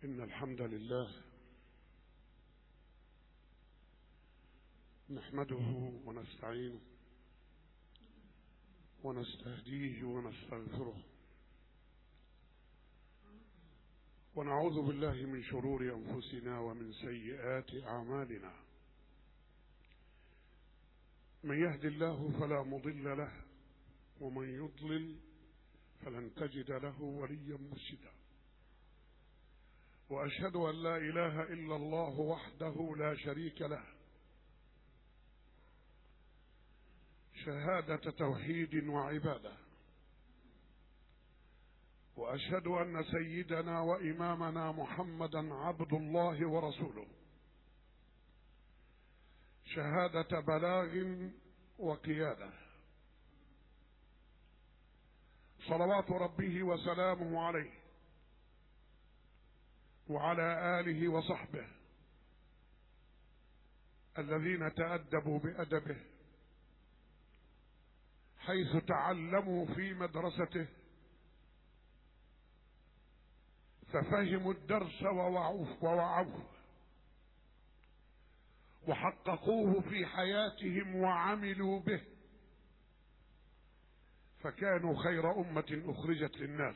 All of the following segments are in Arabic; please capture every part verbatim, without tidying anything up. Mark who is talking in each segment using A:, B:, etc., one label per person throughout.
A: إن الحمد لله نحمده ونستعينه ونستهديه ونستغفره ونعوذ بالله من شرور أنفسنا ومن سيئات أعمالنا. من يهد الله فلا مضل له ومن يضلل فلن تجد له وليا مرشدا. وأشهد أن لا إله إلا الله وحده لا شريك له شهادة توحيد وعبادة. وأشهد أن سيدنا وإمامنا محمدا عبد الله ورسوله شهادة بلاغ وقيادة. صلوات ربه وسلامه عليه وعلى آله وصحبه الذين تأدبوا بأدبه حيث تعلموا في مدرسته ففهموا الدرس ووعوه ووعوه وحققوه في حياتهم وعملوا به فكانوا خير أمة أخرجت للناس.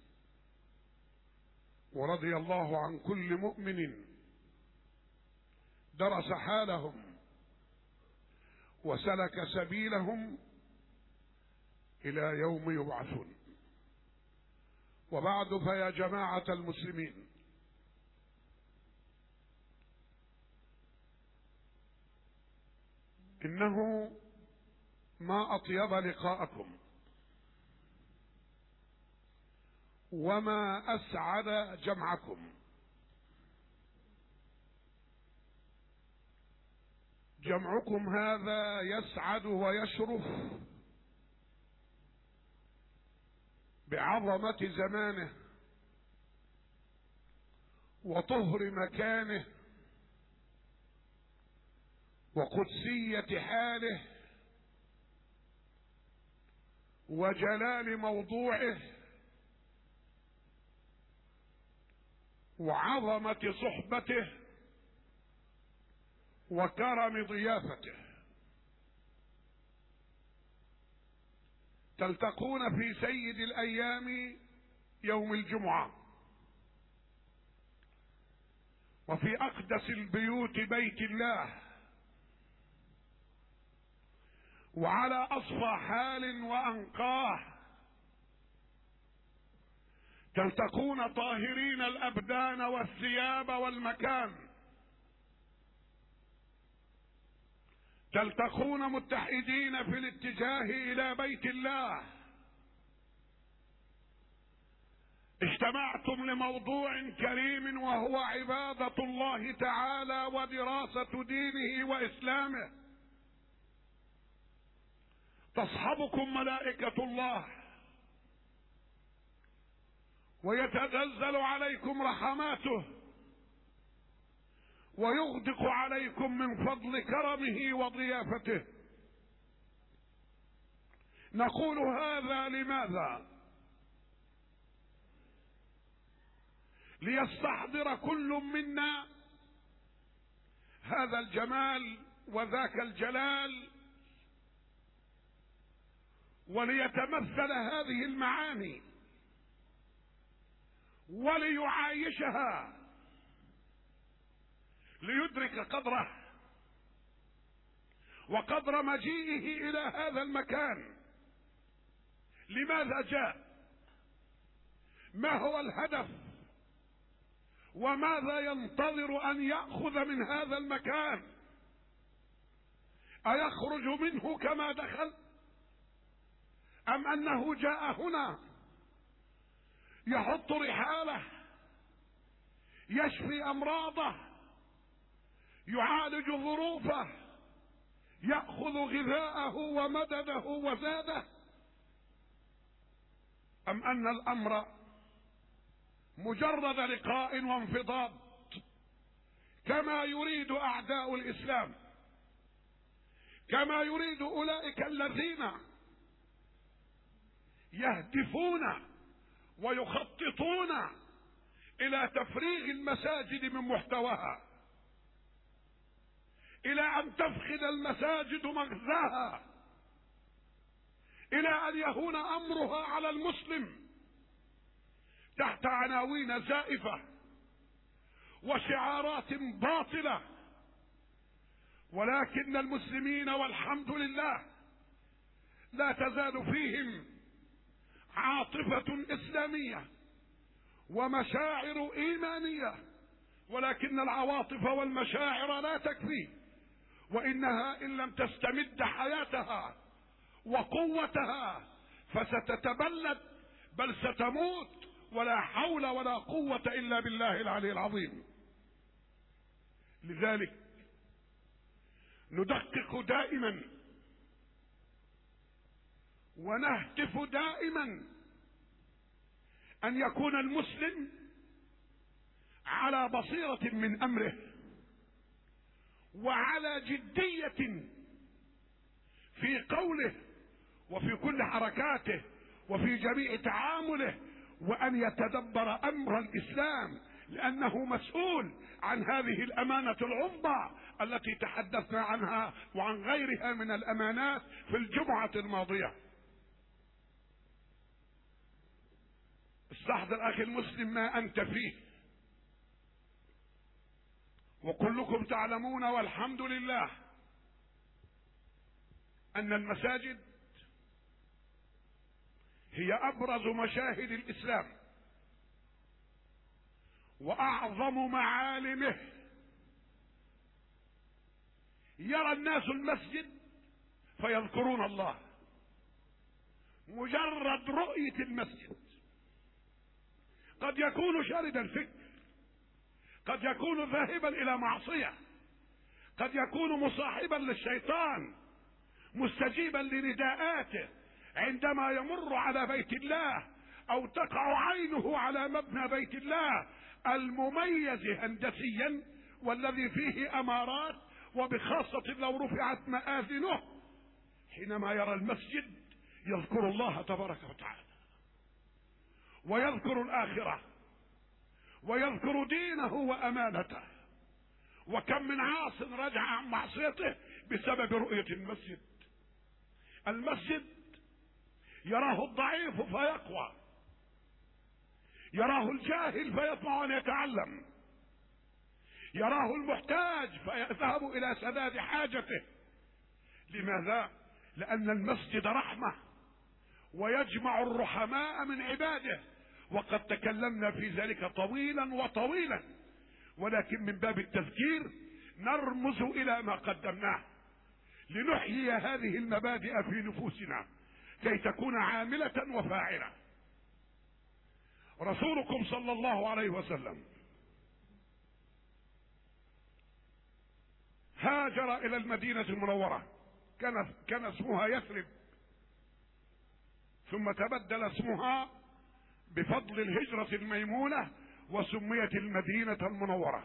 A: ورضي الله عن كل مؤمن درس حالهم وسلك سبيلهم إلى يوم يبعثون. وبعد، فيا جماعة المسلمين، إنه ما أطيب لقاءكم وما أسعد جمعكم. جمعكم هذا يسعد ويشرف بعظمة زمانه وطهر مكانه وقدسية حاله وجلال موضوعه وعظمة صحبته وكرم ضيافته. تلتقون في سيد الأيام يوم الجمعة وفي أقدس البيوت بيت الله وعلى أصفى حال وأنقاه. تلتقون طاهرين الأبدان والثياب والمكان. تلتقون متحدين في الاتجاه إلى بيت الله. اجتمعتم لموضوع كريم وهو عبادة الله تعالى ودراسة دينه وإسلامه. تصحبكم ملائكة الله ويتنزل عليكم رحماته ويغدق عليكم من فضل كرمه وضيافته. نقول هذا لماذا؟ ليستحضر كل منا هذا الجمال وذاك الجلال وليتمثل هذه المعاني وليعايشها ليدرك قدره وقدر مجيئه إلى هذا المكان. لماذا جاء؟ ما هو الهدف؟ وماذا ينتظر أن يأخذ من هذا المكان؟ أيخرج منه كما دخل؟ أم أنه جاء هنا يحط رحاله يشفي أمراضه يعالج ظروفه يأخذ غذاءه ومدده وزاده؟ أم أن الأمر مجرد لقاء وانفضاض كما يريد أعداء الإسلام، كما يريد أولئك الذين يهدفون ويخططون الى تفريغ المساجد من محتواها، الى ان تفقد المساجد مغزاها، الى ان يهون امرها على المسلم تحت عناوين زائفة وشعارات باطلة. ولكن المسلمين والحمد لله لا تزال فيهم عاطفة اسلامية ومشاعر ايمانية، ولكن العواطف والمشاعر لا تكفي، وانها ان لم تستمد حياتها وقوتها فستتبلد بل ستموت، ولا حول ولا قوة الا بالله العلي العظيم. لذلك ندقق دائما ونهتف دائما ان يكون المسلم على بصيرة من امره وعلى جدية في قوله وفي كل حركاته وفي جميع تعامله، وان يتدبر امر الاسلام، لانه مسؤول عن هذه الامانة العظمى التي تحدثنا عنها وعن غيرها من الامانات في الجمعة الماضية. استحضر اخي المسلم ما انت فيه، وكلكم تعلمون والحمد لله ان المساجد هي ابرز مشاهد الاسلام واعظم معالمه. يرى الناس المسجد فيذكرون الله، مجرد رؤية المسجد. قد يكون شارد الفكر، قد يكون ذاهبا الى معصية، قد يكون مصاحبا للشيطان مستجيبا لنداءاته عندما يمر على بيت الله او تقع عينه على مبنى بيت الله المميز هندسيا والذي فيه امارات، وبخاصة لو رفعت مآذنه حينما يرى المسجد يذكر الله تبارك وتعالى ويذكر الآخرة ويذكر دينه وأمانته. وكم من عاص رجع عن معصيته بسبب رؤية المسجد. المسجد يراه الضعيف فيقوى، يراه الجاهل فيطمع أن يتعلم، يراه المحتاج فيذهب إلى سداد حاجته. لماذا؟ لأن المسجد رحمة ويجمع الرحماء من عباده، وقد تكلمنا في ذلك طويلا وطويلا، ولكن من باب التذكير نرمز إلى ما قدمناه لنحيي هذه المبادئ في نفوسنا كي تكون عاملة وفاعلة. رسولكم صلى الله عليه وسلم هاجر إلى المدينة المنورة، كان كان اسمها يثرب، ثم تبدل اسمها بفضل الهجرة الميمونة وسميت المدينة المنورة.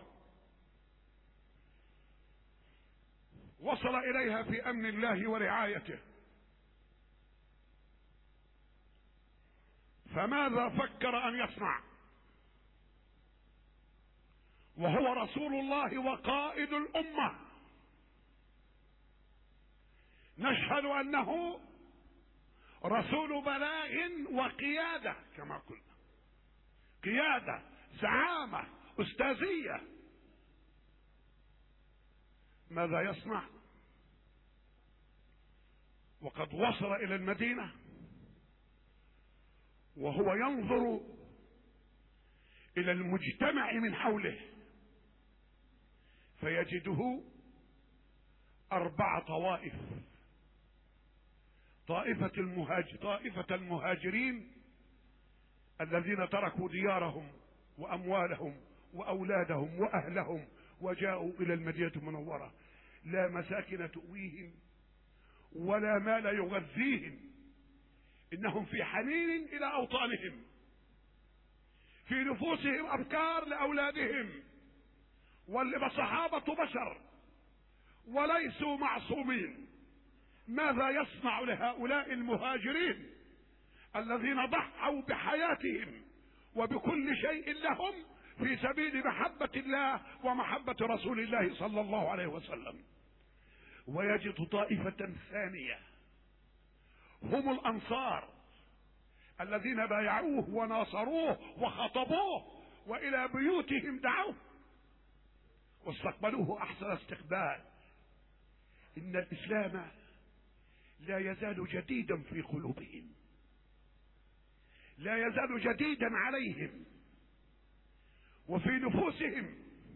A: وصل إليها في أمن الله ورعايته، فماذا فكر أن يصنع وهو رسول الله وقائد الأمة؟ نشهد أنه رسول بلاغ وقيادة، كما قلنا قيادة، زعامة، أستاذية. ماذا يصنع وقد وصل إلى المدينة وهو ينظر إلى المجتمع من حوله فيجده أربع طوائف؟ طائفة المهاجر طائفة المهاجرين الذين تركوا ديارهم وأموالهم وأولادهم وأهلهم وجاءوا إلى المدينة المنورة، لا مساكن تؤويهم ولا مال يغذيهم، إنهم في حنين إلى أوطانهم، في نفوسهم أفكار لأولادهم، والصحابة بشر وليسوا معصومين. ماذا يصنع لهؤلاء المهاجرين الذين ضحوا بحياتهم وبكل شيء لهم في سبيل محبة الله ومحبة رسول الله صلى الله عليه وسلم. ويجد طائفة ثانية هم الأنصار الذين بايعوه وناصروه وخطبوه وإلى بيوتهم دعوه واستقبلوه أحسن استقبال. إن الإسلام لا يزال جديدا في قلوبهم، لا يزال جديدا عليهم وفي نفوسهم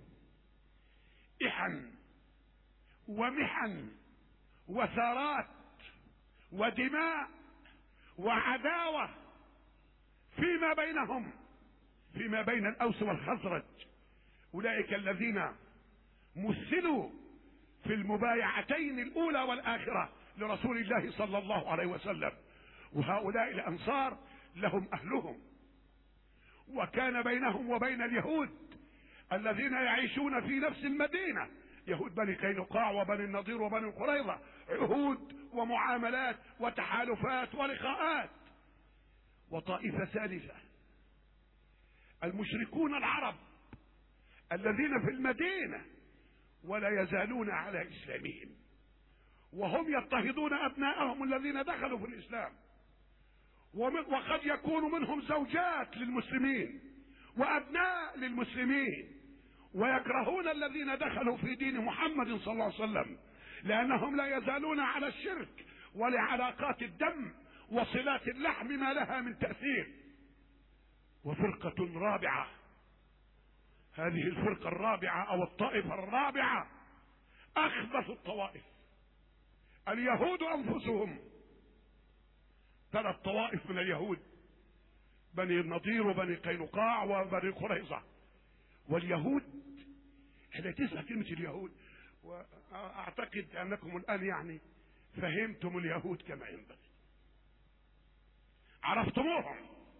A: إحن ومحن وثارات ودماء وعداوة فيما بينهم، فيما بين الأوس والخزرج. أولئك الذين مثلوا في المبايعتين الأولى والآخرة لرسول الله صلى الله عليه وسلم. وهؤلاء الأنصار لهم أهلهم، وكان بينهم وبين اليهود الذين يعيشون في نفس المدينة، يهود بني قينقاع وبني النضير وبني قريظة، عهود ومعاملات وتحالفات ولقاءات. وطائفة ثالثة المشركون العرب الذين في المدينة ولا يزالون على إسلامهم، وهم يضطهدون أبناءهم الذين دخلوا في الإسلام، وقد يكون منهم زوجات للمسلمين وأبناء للمسلمين، ويكرهون الذين دخلوا في دين محمد صلى الله عليه وسلم لأنهم لا يزالون على الشرك ولعلاقات الدم وصلات اللحم ما لها من تأثير. وفرقة رابعة، هذه الفرقة الرابعة أو الطائفة الرابعة أخبث الطوائف، اليهود أنفسهم. ثلاث طوائف من اليهود، بني النضير وبني قينقاع وبني قريظة. واليهود، احنا تسمع كلمة اليهود واعتقد انكم الان يعني فهمتم اليهود كما ينبغي، عرفتموهم.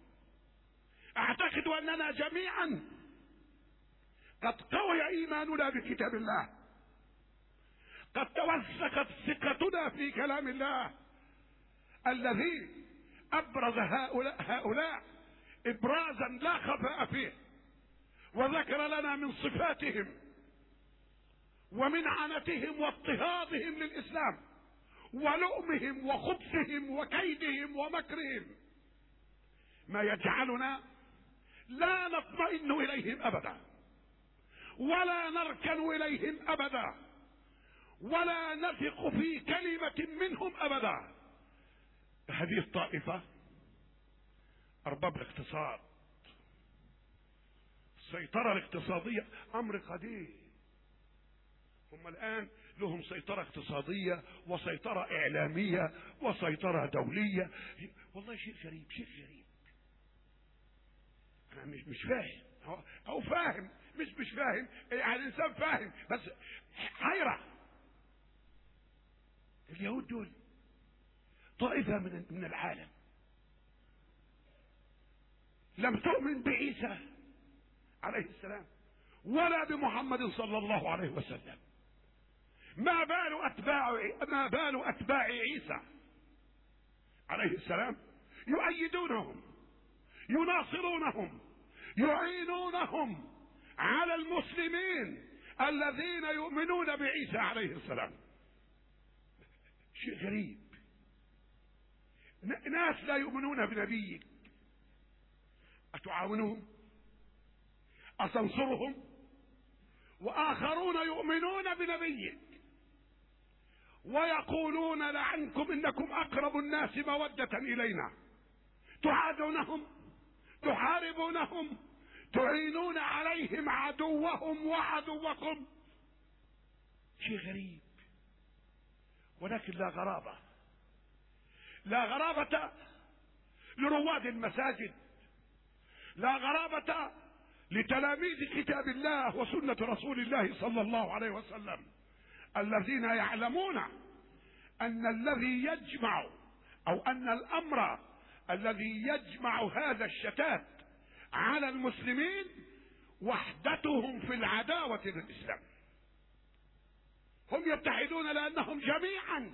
A: اعتقد اننا جميعا قد قوي ايماننا بكتاب الله، قد توثقت ثقتنا في كلام الله الذي ابرز هؤلاء, هؤلاء ابرازا لا خفاء فيه، وذكر لنا من صفاتهم ومن عنتهم واضطهادهم للإسلام ولؤمهم وخبثهم وكيدهم ومكرهم ما يجعلنا لا نطمئن إليهم أبدا، ولا نركن إليهم أبدا، ولا نثق في كلمة منهم أبدا. هذه الطائفة أرباب الاقتصاد، السيطرة الاقتصادية أمر قديم. هم الآن لهم سيطرة اقتصادية وسيطرة إعلامية وسيطرة دولية. والله شيء غريب، شيء غريب. أنا مش مش فاهم أو فاهم، مش مش فاهم، يعني الإنسان فاهم بس حيرة. اليهود دول طائفة من من العالم لم تؤمن بعيسى عليه السلام ولا بمحمد صلى الله عليه وسلم. ما بال أتباع ما بال أتباع عيسى عليه السلام يؤيدونهم، يناصرونهم، يعينونهم على المسلمين الذين يؤمنون بعيسى عليه السلام. شيء غريب. ناس لا يؤمنون بنبيك أتعاونهم؟ أتنصرهم؟ وآخرون يؤمنون بنبيك ويقولون لعنكم إنكم أقرب الناس مودة إلينا، تعادونهم، تحاربونهم، تعينون عليهم عدوهم وعدوكم. شيء غريب، ولكن لا غرابة، لا غرابة لرواد المساجد، لا غرابة لتلاميذ كتاب الله وسنة رسول الله صلى الله عليه وسلم الذين يعلمون أن الذي يجمع أو أن الأمر الذي يجمع هذا الشتات على المسلمين وحدتهم في العداوة للإسلام. هم يتحدون لأنهم جميعا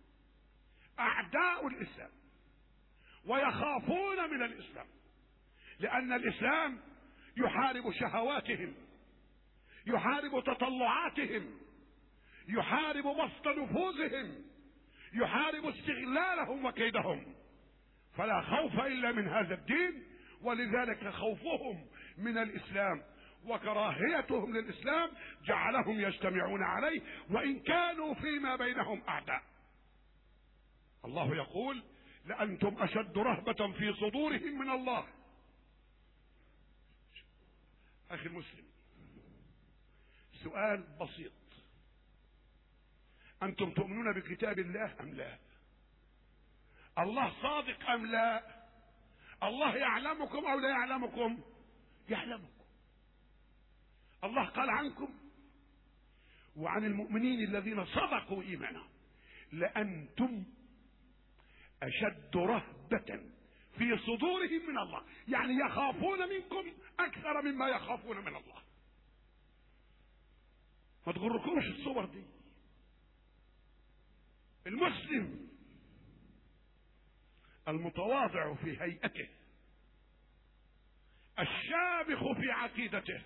A: أعداء الإسلام ويخافون من الإسلام، لأن الإسلام يحارب شهواتهم، يحارب تطلعاتهم، يحارب بسط نفوذهم، يحارب استغلالهم وكيدهم. فلا خوف الا من هذا الدين، ولذلك خوفهم من الاسلام وكراهيتهم للاسلام جعلهم يجتمعون عليه وان كانوا فيما بينهم اعداء. الله يقول: لأنتم أشد رهبة في صدورهم من الله. أخي المسلم، سؤال بسيط: أنتم تؤمنون بكتاب الله أم لا؟ الله صادق أم لا؟ الله يعلمكم أو لا يعلمكم؟ يعلمكم. الله قال عنكم وعن المؤمنين الذين صدقوا إيمانهم: لأنتم أشد رهبة في صدورهم من الله، يعني يخافون منكم أكثر مما يخافون من الله. ما تغركمش الصور دي. المسلم المتواضع في هيئته، الشامخ في عقيدته،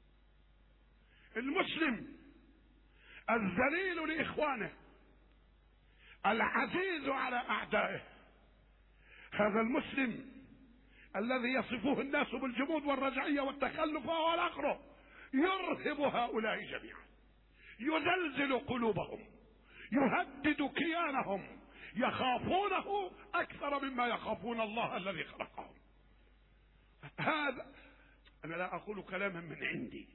A: المسلم الذليل لإخوانه، العزيز على أعدائه، هذا المسلم الذي يصفه الناس بالجمود والرجعية والتخلف والآخره يرهب هؤلاء جميعا، يزلزل قلوبهم، يهدد كيانهم، يخافونه أكثر مما يخافون الله الذي خلقهم. هذا أنا لا أقول كلاما من عندي،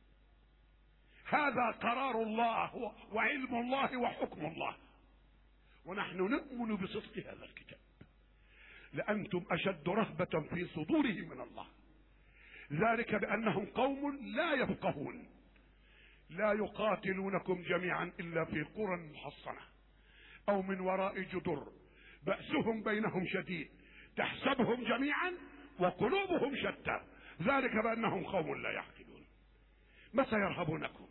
A: هذا قرار الله وعلم الله وحكم الله، ونحن نؤمن بصدق هذا الكتاب. لأنتم أشد رهبة في صدورهم من الله، ذلك بأنهم قوم لا يفقهون، لا يقاتلونكم جميعا إلا في قرى محصنة أو من وراء جدر بأسهم بينهم شديد تحسبهم جميعا وقلوبهم شتى، ذلك بأنهم قوم لا يعقلون. متى يرهبونكم؟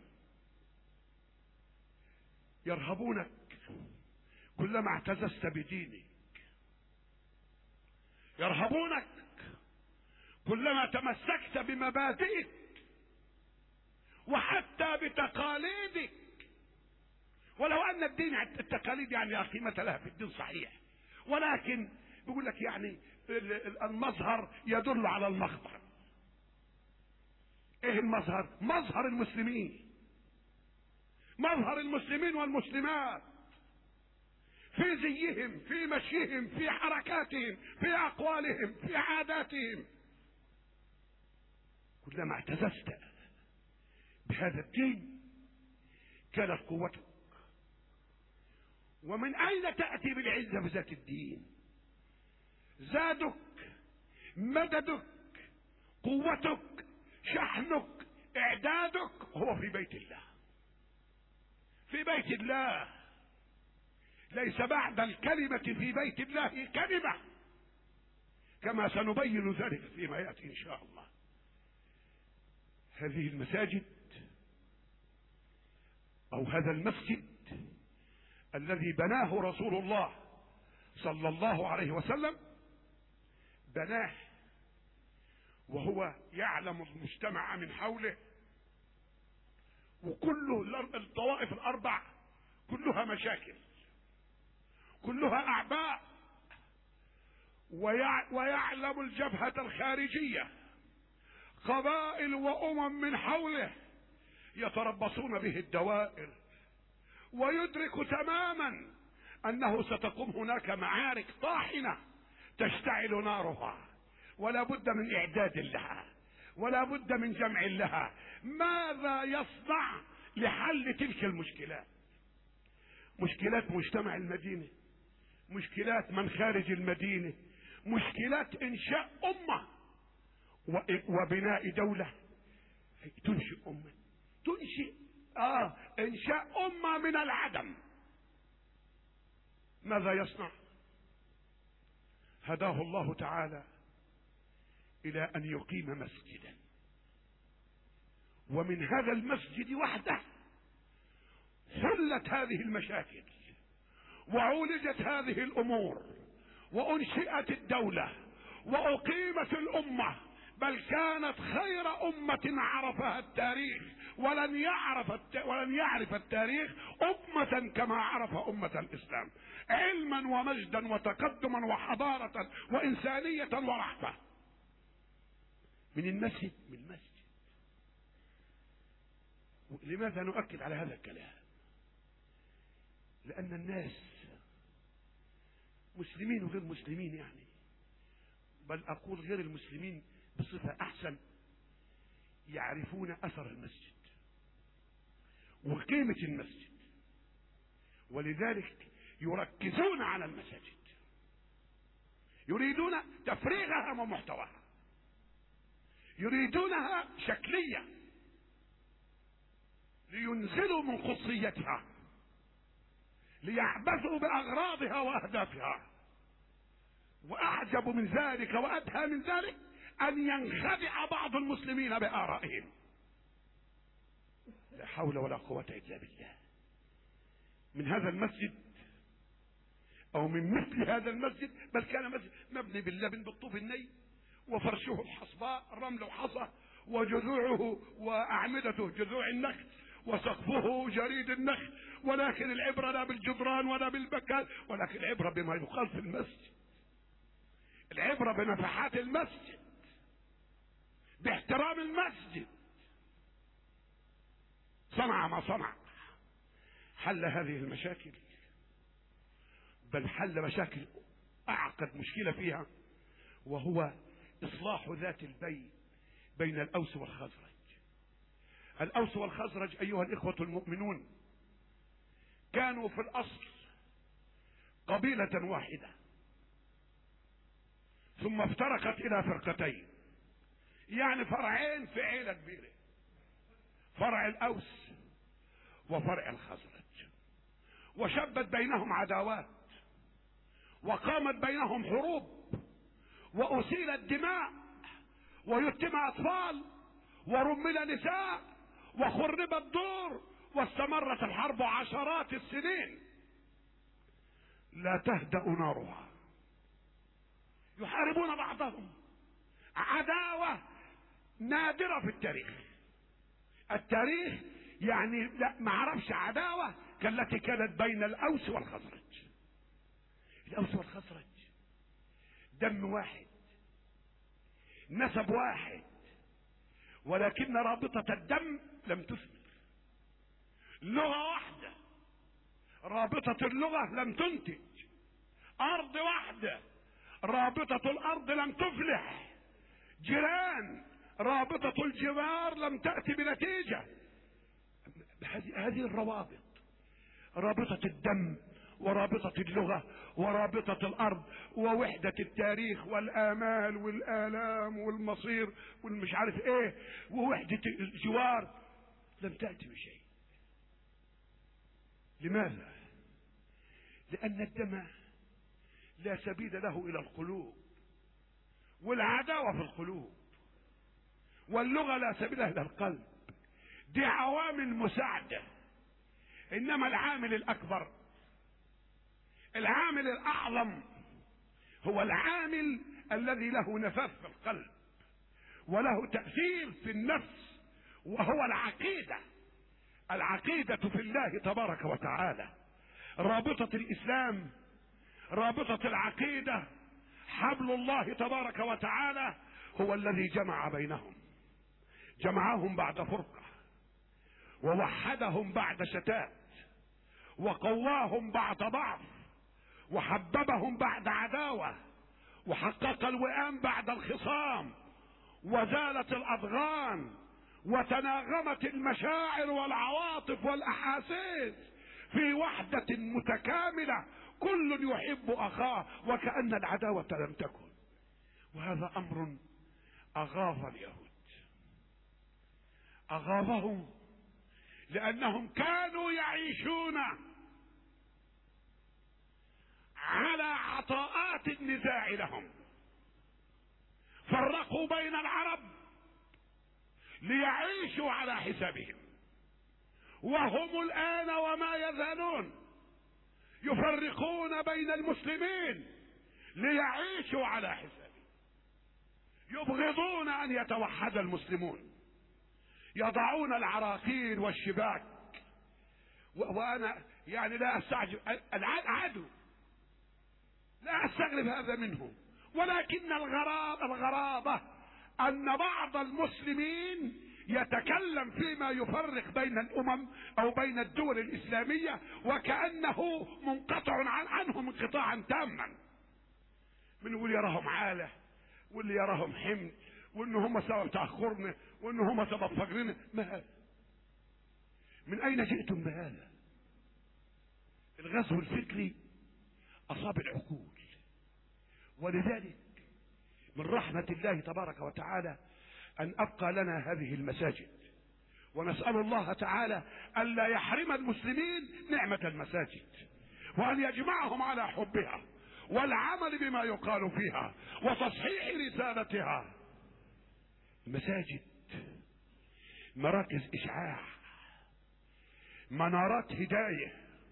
A: يرهبونك كلما اعتززت بدينك، يرهبونك كلما تمسكت بمبادئك وحتى بتقاليدك، ولو ان الدين التقاليد يعني لا قيمة لها في الدين صحيح، ولكن بيقول لك يعني المظهر يدل على المخبر. ايه المظهر؟ مظهر المسلمين، مظهر المسلمين والمسلمات في زيهم، في مشيهم، في حركاتهم، في اقوالهم، في عاداتهم. كلما اعتززت بهذا الدين كانت قوتك. ومن اين تأتي بالعزة بذات الدين؟ زادك، مددك، قوتك، شحنك، اعدادك هو في بيت الله، في بيت الله. ليس بعد الكلمة في بيت الله كلمة، كما سنبين ذلك فيما يأتي إن شاء الله. هذه المساجد أو هذا المسجد الذي بناه رسول الله صلى الله عليه وسلم بناه وهو يعلم المجتمع من حوله، وكل الطوائف الأربع كلها مشاكل، كلها أعباء، ويعلم الجبهة الخارجية قبائل وأمم من حوله يتربصون به الدوائر، ويدرك تماما أنه ستقوم هناك معارك طاحنة تشتعل نارها، ولا بد من إعداد لها، ولا بد من جمع لها. ماذا يصنع لحل تلك المشكلات؟ مشكلات مجتمع المدينة، مشكلات من خارج المدينة، مشكلات إنشاء أمة وبناء دولة. تنشئ أمة، تنشئ آه إنشاء أمة من العدم. ماذا يصنع؟ هداه الله تعالى إلى أن يقيم مسجدا، ومن هذا المسجد وحده حلت هذه المشاكل وعولجت هذه الأمور وأنشئت الدولة وأقيمت الأمة بل كانت خير أمة عرفها التاريخ، ولن يعرف الت... ولن يعرف التاريخ أمة كما عرف أمة الإسلام، علما ومجدا وتقدما وحضارة وإنسانية ورحمة. من المسجد من المسجد. لماذا نؤكد على هذا الكلام؟ لأن الناس مسلمين وغير مسلمين، يعني بل أقول غير المسلمين بصفة أحسن، يعرفون أثر المسجد وقيمة المسجد، ولذلك يركزون على المساجد، يريدون تفريغها ومحتواها، يريدونها شكلية لينزلوا من خصيتها، ليعبثوا بأغراضها وأهدافها. وأعجب من ذلك وأدهى من ذلك أن ينخدع بعض المسلمين بآرائهم. لا حول ولا قوة إلا بالله. من هذا المسجد أو من مثل هذا المسجد، بل كان مسجد مبني باللبن بالطوب الني، وفرشه الحصباء رمل وحصى، وجذوعه وأعمدته جذوع النخل، وسقفه جريد النخل، ولكن العبرة لا بالجدران ولا بالبكال، ولكن العبرة بما يقال في المسجد، العبرة بنفحات المسجد، باحترام المسجد. صنع ما صنع، حل هذه المشاكل، بل حل مشاكل أعقد مشكلة فيها، وهو إصلاح ذات البين بين الأوس والخزرج. الأوس والخزرج أيها الإخوة المؤمنون كانوا في الأصل قبيلة واحدة، ثم افترقت إلى فرقتين، يعني فرعين في عيلة كبيرة، فرع الأوس وفرع الخزرج، وشبت بينهم عداوات، وقامت بينهم حروب، وأسيلت دماء، ويتم أطفال، ورمل نساء، وخربت دور، واستمرت الحرب عشرات السنين لا تهدأ نارها، يحاربون بعضهم عداوة نادرة في التاريخ. التاريخ يعني لا ما عرفش عداوة كالتي كانت بين الأوس والخزرج. الأوس والخزرج دم واحد، نسب واحد، ولكن رابطة الدم لم تثمر. لغة واحدة، رابطة اللغة لم تنتج. أرض واحدة، رابطة الأرض لم تفلح. جيران، رابطة الجوار لم تأتي بنتيجة. هذه الروابط، رابطة الدم ورابطة اللغة ورابطة الأرض ووحدة التاريخ والآمال والآلام والمصير والمش عارف ايه ووحدة الجوار، لم تأتي بشيء. لماذا؟ لأن الدم لا سبيل له إلى القلوب، والعداوة في القلوب، واللغة لا سبيل إلى القلب. دي عوامل مساعدة، إنما العامل الأكبر، العامل الأعظم، هو العامل الذي له نفاذ في القلب وله تأثير في النفس، وهو العقيدة. العقيدة في الله تبارك وتعالى، رابطة الإسلام، رابطة العقيدة، حبل الله تبارك وتعالى هو الذي جمع بينهم، جمعهم بعد فرقة، ووحدهم بعد شتات، وقواهم بعد ضعف، وحببهم بعد عداوة، وحقق الوئام بعد الخصام، وزالت الأضغان، وتناغمت المشاعر والعواطف والأحاسيس في وحدة متكاملة، كل يحب أخاه وكأن العداوة لم تكن. وهذا أمر أغاظ اليهود، أغاظهم لأنهم كانوا يعيشون على عطاءات النزاع لهم، فرقوا بين العرب ليعيشوا على حسابهم، وهم الآن وما يزالون يفرقون بين المسلمين ليعيشوا على حسابهم. يبغضون ان يتوحد المسلمون، يضعون العراقيل والشباك، وانا يعني لا استعجب العدو، لا استغرب هذا منه، ولكن الغراب الغرابة ان بعض المسلمين يتكلم فيما يفرق بين الامم او بين الدول الاسلامية وكأنه منقطع عن عنهم انقطاعا تاما. من يقول يراهم عالة، واللي يراهم حمل، وان هم سبب تأخرنا، وان هم سبب فقرنا. ما هذا؟ من اين جئتم بهذا؟ الغزو الفكري اصاب العقول، ولذلك من رحمة الله تبارك وتعالى ان ابقى لنا هذه المساجد، ونسأل الله تعالى الا يحرم المسلمين نعمة المساجد، وان يجمعهم على حبها والعمل بما يقال فيها وتصحيح رسالتها. المساجد مراكز اشعاع، منارات هداية،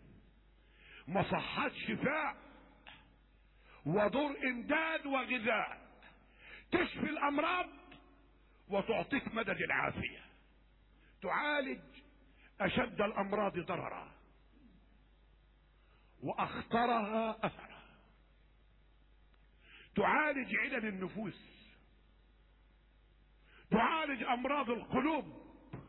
A: مصحات شفاء، ودور امداد وغذاء، تشفي الامراض وتعطيك مدد العافية، تعالج اشد الامراض ضررا واخطرها اثرا، تعالج علل النفوس، تعالج امراض القلوب،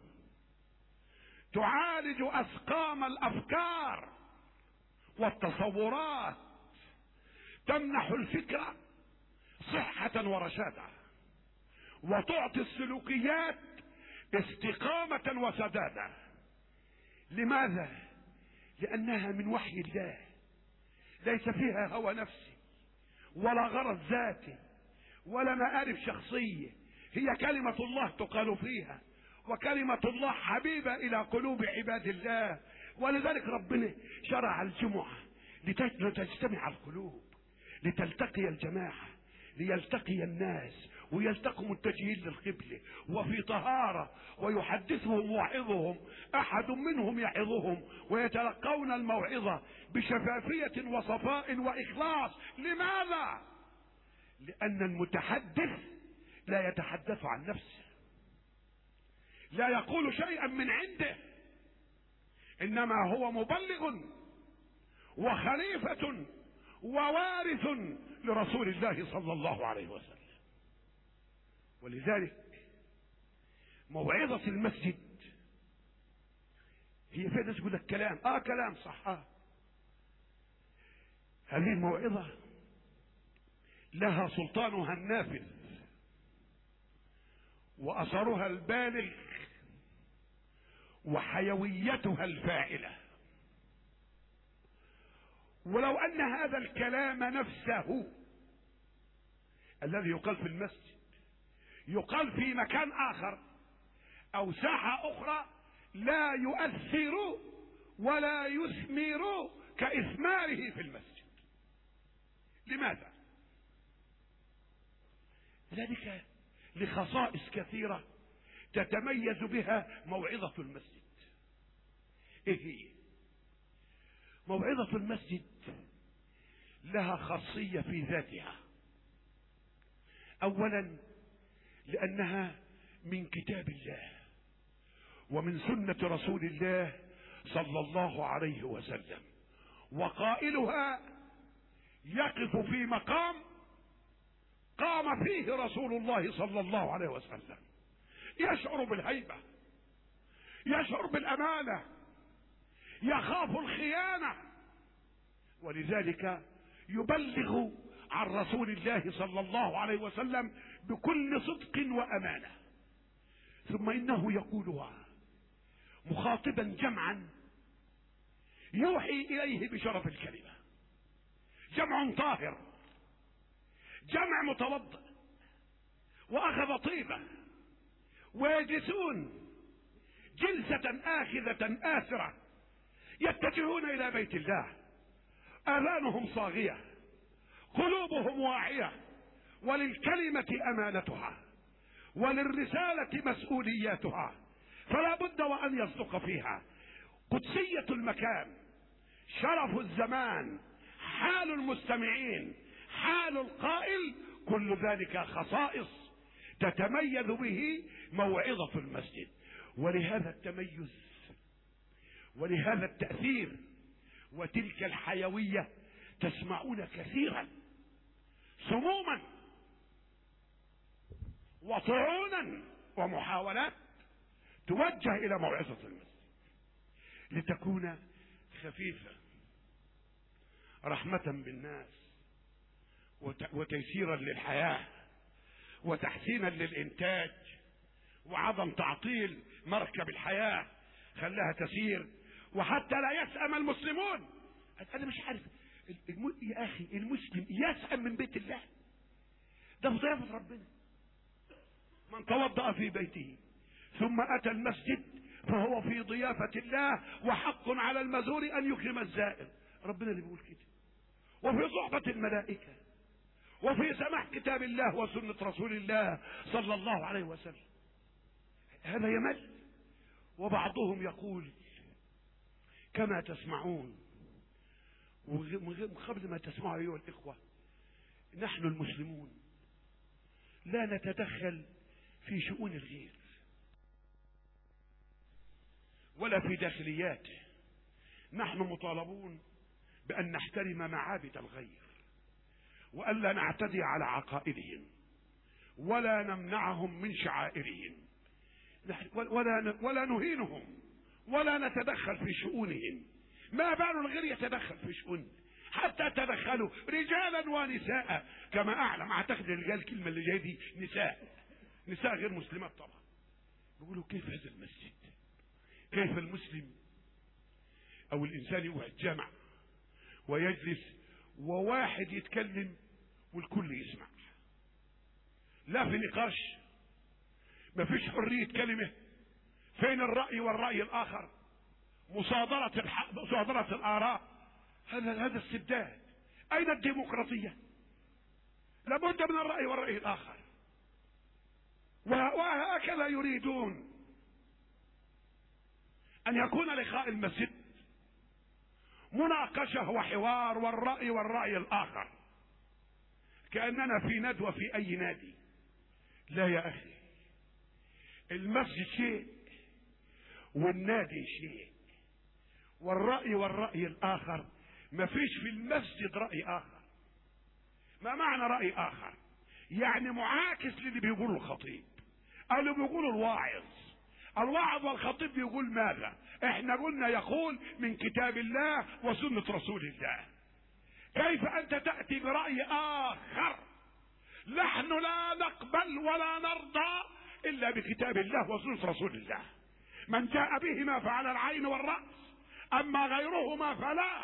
A: تعالج اسقام الافكار والتصورات، تمنح الفكرة صحة ورشادة، وتعطي السلوكيات استقامة وسدادة. لماذا؟ لأنها من وحي الله، ليس فيها هوى نفسي ولا غرض ذاتي ولا مآرب شخصية، هي كلمة الله تقال فيها، وكلمة الله حبيبة إلى قلوب عباد الله. ولذلك ربنا شرع الجمعة لتجتمع القلوب، لتلتقي الجماعة، ليلتقي الناس ويلتقوا متجهين للقبلة وفي طهارة، ويحدثهم واعظهم، أحد منهم يعظهم، ويتلقون الموعظة بشفافية وصفاء وإخلاص. لماذا؟ لأن المتحدث لا يتحدث عن نفسه، لا يقول شيئا من عنده، إنما هو مبلغ وخليفة ووارث لرسول الله صلى الله عليه وسلم. ولذلك موعظة المسجد هي فيها ناس يقول لك كلام، اه كلام صح، آه. هذه الموعظة لها سلطانها النافذ واثرها البالغ وحيويتها الفاعلة. ولو ان هذا الكلام نفسه الذي يقال في المسجد يقال في مكان اخر او ساحة اخرى لا يؤثر ولا يثمر كاثماره في المسجد. لماذا؟ ذلك لخصائص كثيرة تتميز بها موعظة المسجد. ايه هي؟ موعظة المسجد لها خاصية في ذاتها. اولا لانها من كتاب الله ومن سنة رسول الله صلى الله عليه وسلم، وقائلها يقف في مقام قام فيه رسول الله صلى الله عليه وسلم، يشعر بالهيبة، يشعر بالأمانة، يخاف الخيانة، ولذلك يبلغ عن رسول الله صلى الله عليه وسلم بكل صدق وأمانة. ثم إنه يقولها مخاطبا جمعا يوحي إليه بشرف الكلمة، جمع طاهر، جمع متوضئ وأخذ طيبة، ويجلسون جلسة آخذة آسرة، يتجهون إلى بيت الله، آذانهم صاغية، قلوبهم واعية، وللكلمة أمانتها وللرسالة مسؤولياتها، فلا بد وأن يصدق فيها. قدسية المكان، شرف الزمان، حال المستمعين، حال القائل، كل ذلك خصائص تتميز به موعظة المسجد. ولهذا التميز ولهذا التأثير وتلك الحيوية تسمعون كثيرا سموما وطعونا ومحاولات توجه إلى موعظة المسجد لتكون خفيفة رحمة بالناس وتيسيرا للحياة وتحسينا للإنتاج وعدم تعطيل مركب الحياة خلاها تسير، وحتى لا يسأم المسلمون. أنا مش عارف يا أخي المسلم يسأم من بيت الله؟ ده في ضيافة ربنا. من توضأ في بيته ثم أتى المسجد فهو في ضيافة الله، وحق على المزور أن يكرم الزائر. ربنا اللي بيقول كده. وفي صحبة الملائكة وفي سماح كتاب الله وسنة رسول الله صلى الله عليه وسلم. هذا يمل. وبعضهم يقول كما تسمعون، وقبل ما تسمعوا أيها الإخوة، نحن المسلمون لا نتدخل في شؤون الغير ولا في داخلياته. نحن مطالبون بأن نحترم معابد الغير وألا نعتدي على عقائدهم ولا نمنعهم من شعائرهم ولا ولا نهينهم ولا نتدخل في شؤونهم. ما بال الغير يتدخل في شؤون؟ حتى تدخلوا رجالا ونساء كما أعلم. أعتقد الرجال الكلمة اللي جاية دي نساء نساء غير مسلمات طبعا. بيقولوا كيف هذا المسجد؟ كيف المسلم أو الإنسان يقعد جمع ويجلس وواحد يتكلم والكل يسمع؟ لا في نقاش، ما فيش حرية كلمة. فين الرأي والرأي الآخر؟ مصادرة الحق، مصادرة الآراء. هذا هذا استبداد. أين الديمقراطية؟ لابد من الرأي والرأي الآخر. وهكذا يريدون أن يكون لقاء المسجد مناقشة وحوار والرأي والرأي الآخر، كأننا في ندوة في أي نادي. لا يا أخي، المسجد شيء والنادي شيء، والرأي والرأي الآخر. ما فيش في المسجد رأي آخر. ما معنى رأي آخر؟ يعني معاكس للي بيقوله الخطيب أو اللي بيقوله الواعظ. الواعظ والخطيب بيقول ماذا؟ احنا قلنا يقول من كتاب الله وسنة رسول الله. كيف أنت تأتي برأي آخر؟ نحن لا نقبل ولا نرضى إلا بكتاب الله وسنة رسول الله. من جاء بهما فعلى العين والرأس، أما غيرهما فلا.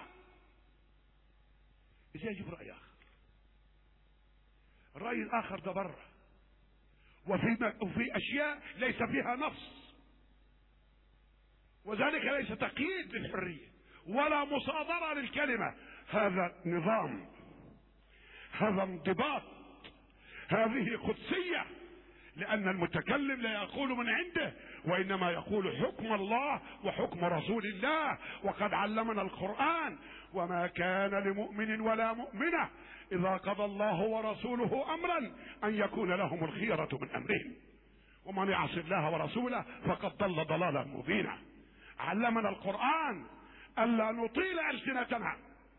A: إذا يجب رأي آخر. الرأي الآخر ده بره، وفي وفي أشياء ليس فيها نص، وذلك ليس تقييد للحرية ولا مصادرة للكلمة. هذا نظام، هذا انضباط، هذه قدسية. لأن المتكلم لا يقول من عنده، وإنما يقول حكم الله وحكم رسول الله. وقد علمنا القرآن: وما كان لمؤمن ولا مؤمنة إذا قضى الله ورسوله أمرا أن يكون لهم الخيرة من أمرهم ومن يعص الله ورسوله فقد ضل ضلالا مبينا. علمنا القرآن ألا نطيل ألسنتنا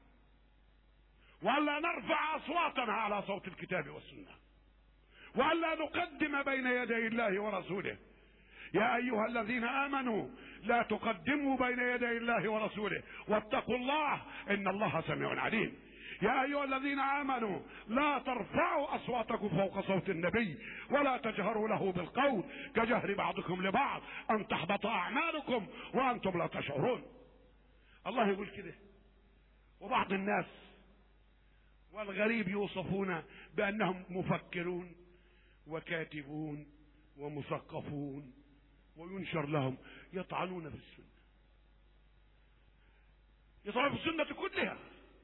A: وألا نرفع أصواتنا على صوت الكتاب والسنة وألا نقدم بين يدي الله ورسوله. يا أيها الذين آمنوا لا تقدموا بين يدي الله ورسوله واتقوا الله إن الله سميع عليم. يا أيها الذين آمنوا لا ترفعوا أصواتكم فوق صوت النبي ولا تجهروا له بالقول كجهر بعضكم لبعض أن تحبط أعمالكم وأنتم لا تشعرون. الله يقول كده. وبعض الناس والغريب يوصفون بأنهم مفكرون وكاتبون ومثقفون وينشر لهم، يطعنون في السنة، يطعنون في السنة كلها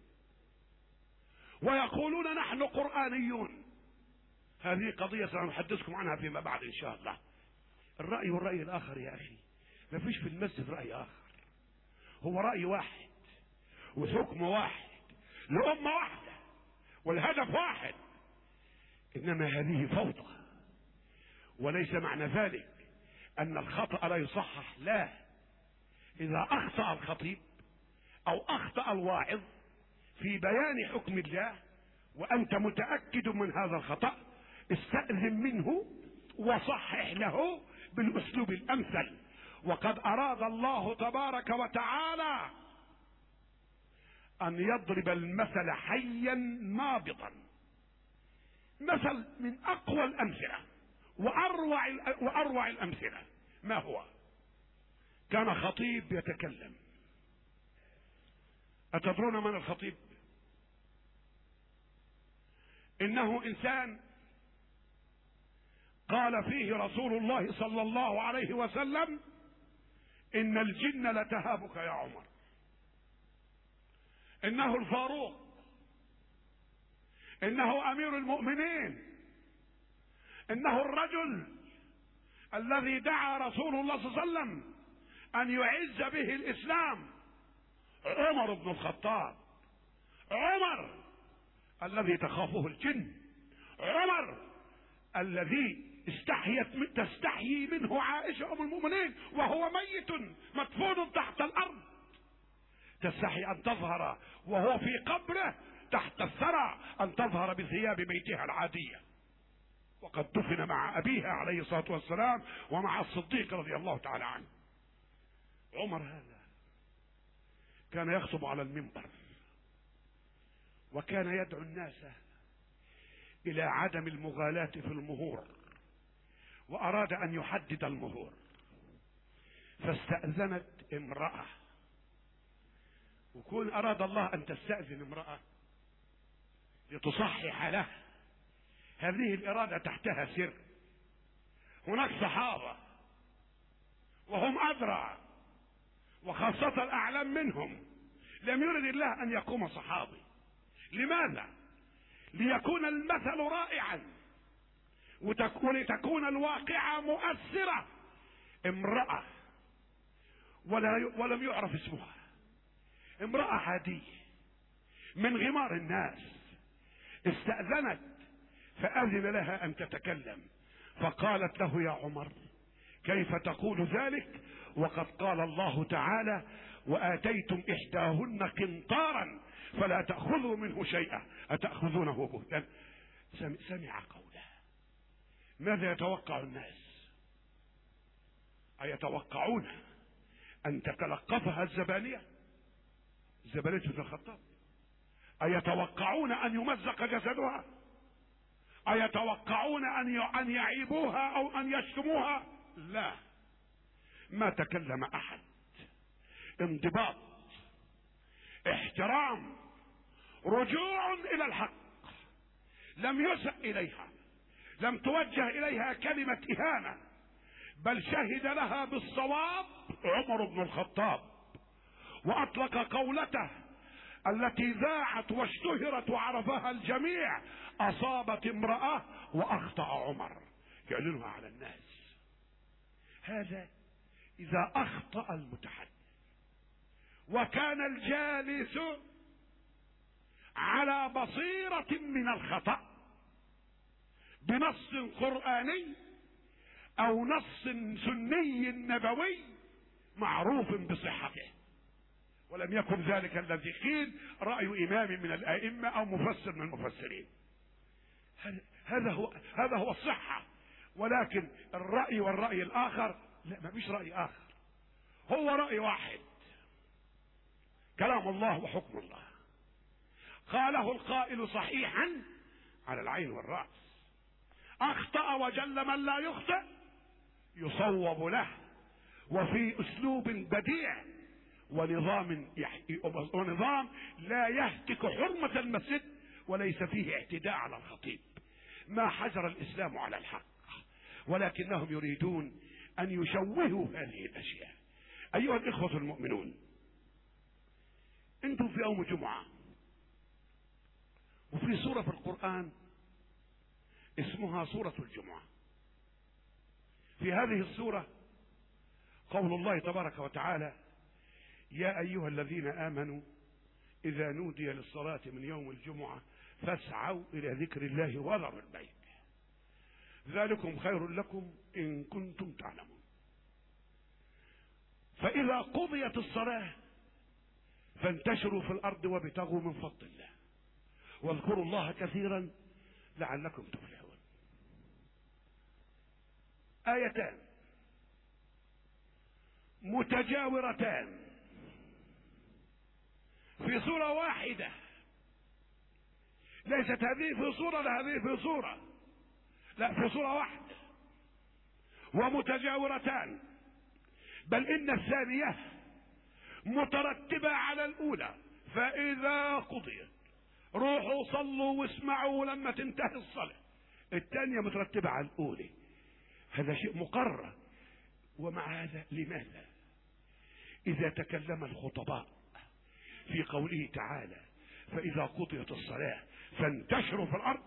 A: ويقولون نحن قرآنيون. هذه قضية سنحدثكم عنها فيما بعد إن شاء الله. الرأي والرأي الآخر يا أخي، ما فيش في المسجد رأي آخر، هو رأي واحد وحكم واحد لأمة واحدة والهدف واحد. إنما هذه فوضى، وليس معنى ذلك أن الخطأ لا يصحح، لا. إذا أخطأ الخطيب أو أخطأ الواعظ في بيان حكم الله وأنت متأكد من هذا الخطأ، استأذن منه وصحح له بالأسلوب الأمثل. وقد أراد الله تبارك وتعالى أن يضرب المثل حيا نابضا، مثل من أقوى الأمثلة وأروع وأروع الأمثلة. ما هو؟ كان خطيب يتكلم. أتدرون من الخطيب؟ إنه إنسان قال فيه رسول الله صلى الله عليه وسلم: إن الجن لتهابك يا عمر. إنه الفاروق، إنه أمير المؤمنين، إنه الرجل الذي دعا رسول الله صلى الله عليه وسلم أن يعز به الإسلام، عمر بن الخطاب. عمر الذي تخافه الجن، عمر الذي استحيت تستحيي منه عائشة أم المؤمنين وهو ميت مدفون تحت الأرض، تستحي أن تظهر وهو في قبره تحت الثرى، أن تظهر بثياب بيتها العادية، وقد دفن مع أبيها عليه الصلاة والسلام ومع الصديق رضي الله تعالى عنه. عمر هذا كان يخطب على المنبر، وكان يدعو الناس إلى عدم المغالاة في المهور، وأراد أن يحدد المهور، فاستأذنت امرأة. وكون أراد الله أن تستأذن امرأة لتصحح له، هذه الإرادة تحتها سر. هناك صحابة وهم أدرى، وخاصة الأعلم منهم، لم يرد الله أن يقوم صحابي. لماذا؟ ليكون المثل رائعا ولتكون الواقعة مؤثرة. امرأة ولا ولم يعرف اسمها، امرأة عادية من غمار الناس، استأذنت فأذن لها أن تتكلم، فقالت له: يا عمر، كيف تقول ذلك وقد قال الله تعالى: وآتيتم إحداهن قنطارا فلا تأخذوا منه شيئا أتأخذونه بهتانا. سمع قولها. ماذا يتوقع الناس؟ أيتوقعون أن تتلقفها الزبانية، زبانية بن الخطاب؟ أيتوقعون أن يمزق جسدها؟ أيتوقعون أن يعيبوها أو أن يشتموها؟ لا، ما تكلم أحد. انضباط، احترام، رجوع إلى الحق، لم يسأ إليها، لم توجه إليها كلمة إهانة، بل شهد لها بالصواب عمر بن الخطاب، وأطلق قولته التي ذاعت واشتهرت وعرفها الجميع: أصابت امرأة وأخطأ عمر، يعلنها على الناس. هذا إذا أخطأ المتحدث، وكان الجالس على بصيرة من الخطأ بنص قرآني أو نص سني نبوي معروف بصحته، ولم يكن ذلك الذي قيل رأي إمام من الأئمة أو مفسر من المفسرين. هذا هو هذا هو الصحة. ولكن الرأي والرأي الآخر لا، ما فيش رأي آخر، هو رأي واحد، كلام الله وحكم الله. قاله القائل صحيحا على العين والرأس. أخطأ وجل من لا يخطئ يصوب له، وفي أسلوب بديع ونظام ونظام لا يهتك حرمة المسجد وليس فيه اعتداء على الخطيب. ما حجر الإسلام على الحق، ولكنهم يريدون أن يشوهوا هذه الأشياء. أيها الإخوة المؤمنون، أنتم في يوم جمعة، وفي سورة في القرآن اسمها سورة الجمعة. في هذه السورة قول الله تبارك وتعالى: يا أيها الذين آمنوا إذا نودي للصلاة من يوم الجمعة فاسعوا إلى ذكر الله وذروا البيع. ذلكم خير لكم إن كنتم تعلمون. فإذا قضيت الصلاة فانتشروا في الأرض وابتغوا من فضل الله واذكروا الله كثيرا لعلكم تفلحون. آيتان متجاورتان في سورة واحدة، ليست هذه في سورة لا هذه في سورة، لا في سورة واحدة، ومتجاورتان، بل إن الثانية مترتبة على الأولى. فإذا قضيت روحوا صلوا واسمعوا لما تنتهي الصلاة. الثانية مترتبة على الأولى، هذا شيء مقرر. ومع هذا لماذا إذا تكلم الخطباء في قوله تعالى فإذا قضيت الصلاة فانتشروا في الأرض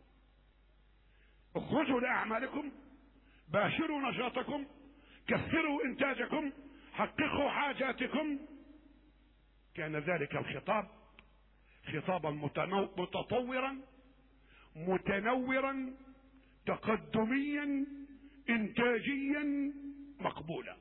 A: اخرجوا لأعمالكم باشروا نشاطكم كثروا إنتاجكم حققوا حاجاتكم، كان ذلك الخطاب خطابا متطورا متنورا تقدميا إنتاجيا مقبولا.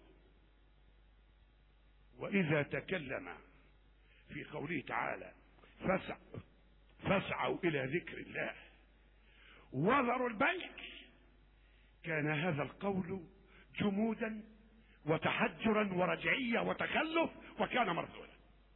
A: وإذا تكلم في قوله تعالى فسع فاسعوا إلى ذكر الله وذروا البيع، كان هذا القول جمودا وتحجرا ورجعية وتخلف وكان مرذولا.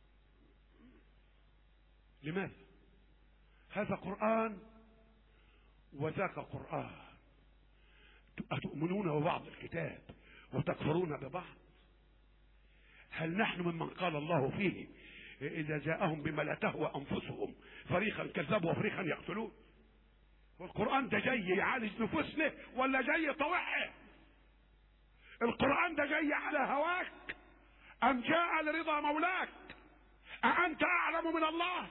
A: لماذا؟ هذا قرآن وذاك قرآن، أتؤمنون ببعض الكتاب وتكفرون ببعض؟ هل نحن ممن قال الله فيه إذا جاءهم بما لا تهوى أنفسهم فريقا كذبوا وفريقا يقتلون؟ والقرآن ده جاي يعالج نفوسنا ولا جاي يطوعها؟ القرآن ده جاي على هواك أم جاء لرضا مولاك؟ أأنت أعلم من الله؟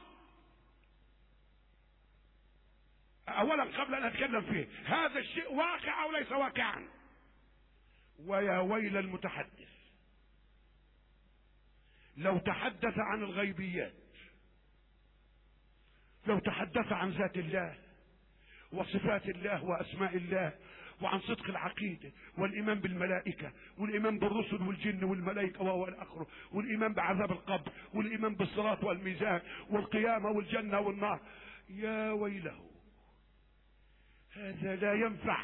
A: أولا قبل أن أتكلم فيه، هذا الشيء واقع أو ليس واقعا؟ ويا ويل المتحدث لو تحدث عن الغيبيات، لو تحدث عن ذات الله وصفات الله وأسماء الله وعن صدق العقيدة والإيمان بالملائكة والإيمان بالرسل والجن والملائكة وهو الآخر والإيمان بعذاب القبر والإيمان بالصراط والميزان والقيامة والجنة والنار، يا ويله، هذا لا ينفع.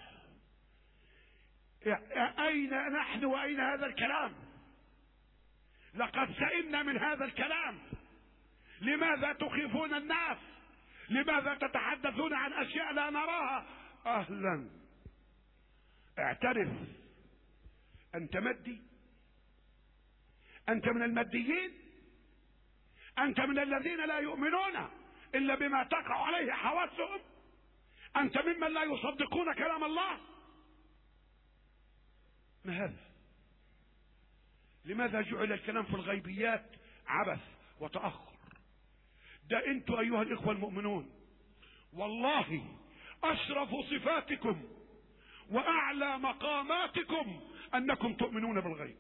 A: أين نحن وأين هذا الكلام؟ لقد سئمنا من هذا الكلام. لماذا تخيفون الناس؟ لماذا تتحدثون عن أشياء لا نراها؟ أهلا، اعترف، أنت مادي، أنت من الماديين، أنت من الذين لا يؤمنون إلا بما تقع عليه حواسهم، أنت ممن لا يصدقون كلام الله. ما هذا؟ لماذا جعل الكلام في الغيبيات عبث وتأخر؟ ده انتوا ايها الاخوة المؤمنون والله اشرف صفاتكم واعلى مقاماتكم انكم تؤمنون بالغيب،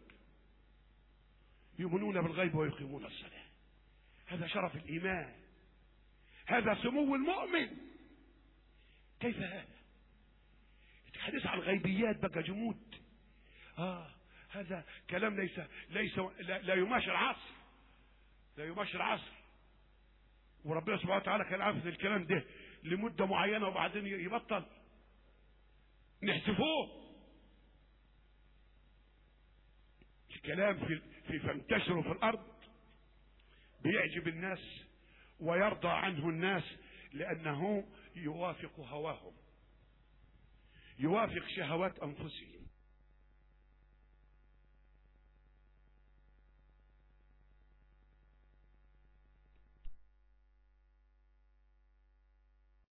A: يؤمنون بالغيب ويقيمون الصلاة. هذا شرف الايمان، هذا سمو المؤمن. كيف هذا؟ الحديث عن الغيبيات بقى جمود. اه هذا كلام ليس ليس لا, لا يماشي العصر، لا يماشي العصر. وربنا سبحانه وتعالى كان عارف الكلام ده لمدة معينة وبعدين يبطل نحذفوه. الكلام في في فانتشروا في الأرض بيعجب الناس ويرضى عنه الناس لأنه يوافق هواهم، يوافق شهوات أنفسهم،